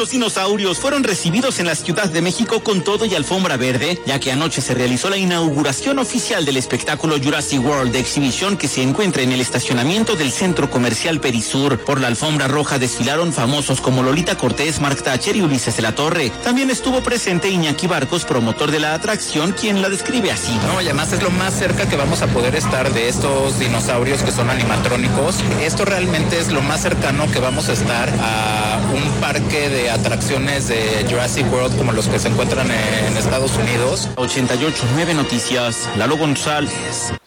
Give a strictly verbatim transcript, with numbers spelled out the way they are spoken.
Los dinosaurios fueron recibidos en la Ciudad de México con todo y alfombra verde, ya que anoche se realizó la inauguración oficial del espectáculo Jurassic World de exhibición que se encuentra en el estacionamiento del Centro Comercial Perisur. Por la alfombra roja desfilaron famosos como Lolita Cortés, Mark Thatcher y Ulises de la Torre. También estuvo presente Iñaki Barcos, promotor de la atracción, quien la describe así. No, y además es lo más cerca que vamos a poder estar de estos dinosaurios que son animatrónicos. Esto realmente es lo más cercano que vamos a estar a un parque de atracciones de Jurassic World como los que se encuentran en Estados Unidos. ochenta y ocho punto nueve Noticias, Lalo González.